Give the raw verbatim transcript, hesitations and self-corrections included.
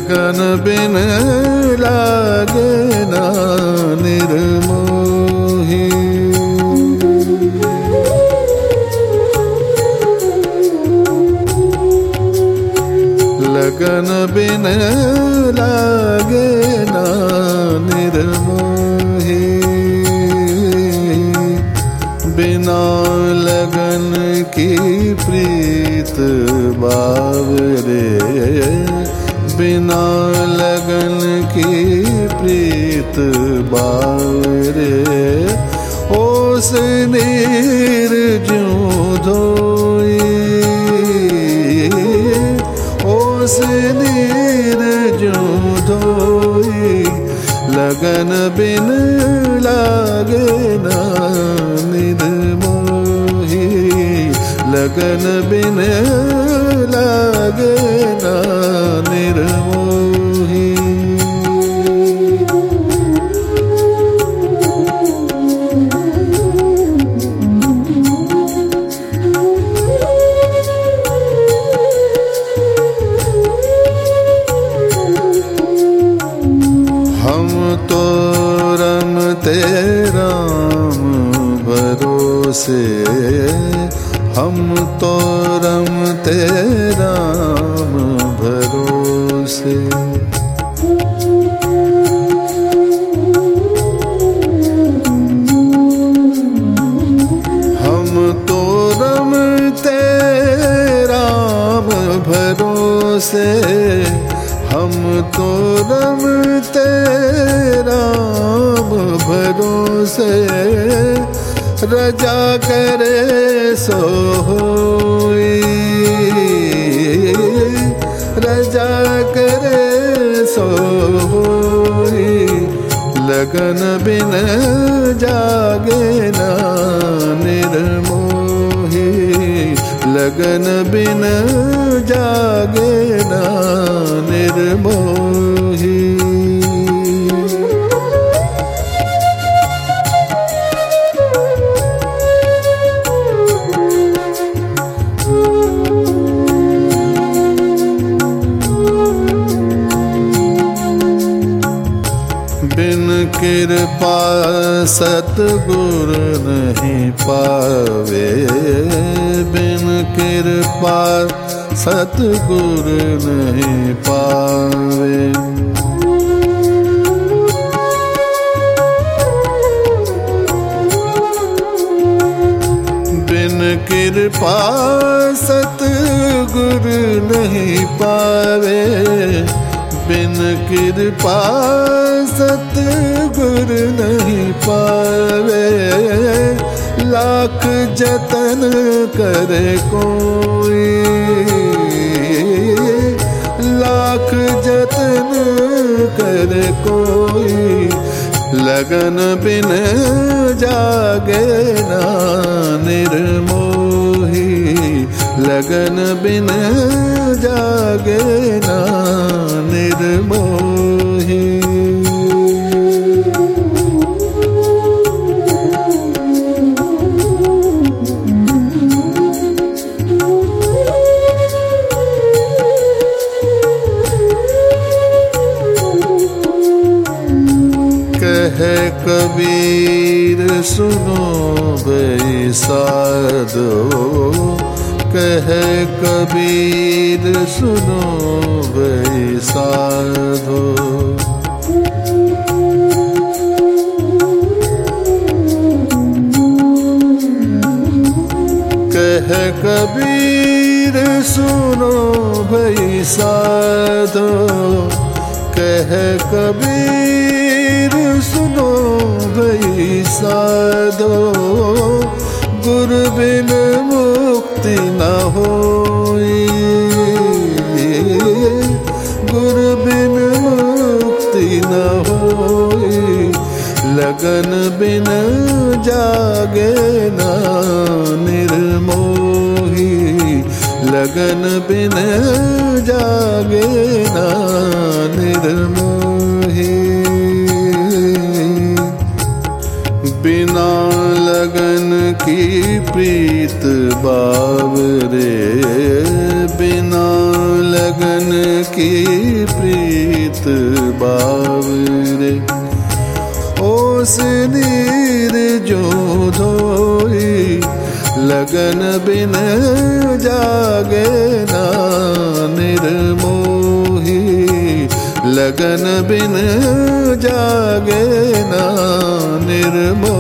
लगन बिन लागे ना निर्मोही। लगन बिन लागे ना निर्मोही। बिना लगन की प्रीत बावरे, बिना लगन की प्रीत बावरे। ओस नीर ज्यों धोई, ओस नीर ज्यों धोई। लगन बिन लागे ना निर्मोही। लगन बिन लागे ना निर्मोही। हम तो रमते राम भरोसे, हम तो रमते राम भरोसे। हम तो रमते राम भरोसे, हम तो रमते राम भरोसे। रजा करे सो होई, रजा करे सो होई। लगन बिन जागे ना निर्मोही। लगन बिन जागे ना निर्मोही। बिन कृपा सतगुर नहीं पावे, बिन कृपा सतगुर नहीं पावे। बिन कृपा सतगुर नहीं पावे। बिन कृपा सतगुर नहीं पावे। लाख जतन करे कोई, लाख जतन करे कोई। लगन बिन जागे ना निर्मोही। लगन बिन जागे ना निर्मोही। कहे कबीर सुनो भई साधो, कहे कबीर सुनो भई साधो। कहे कबीर सुनो भई साधो। कहे कबीर सुनो भई साधो। गुर बिन मुक्ति न होई, गुर बिन मुक्ति न होई। लगन बिन जागे ना निर्मोही। लगन बिन जागे ना निर्मोही। बिना लगन की प्रीत बावरे, बिना लगन की प्रीत प्रीत बावरे। ओस नीर जो धोई लगन बिन जागे ना निर्मोही। लगन बिन जागे ना निर्मोही।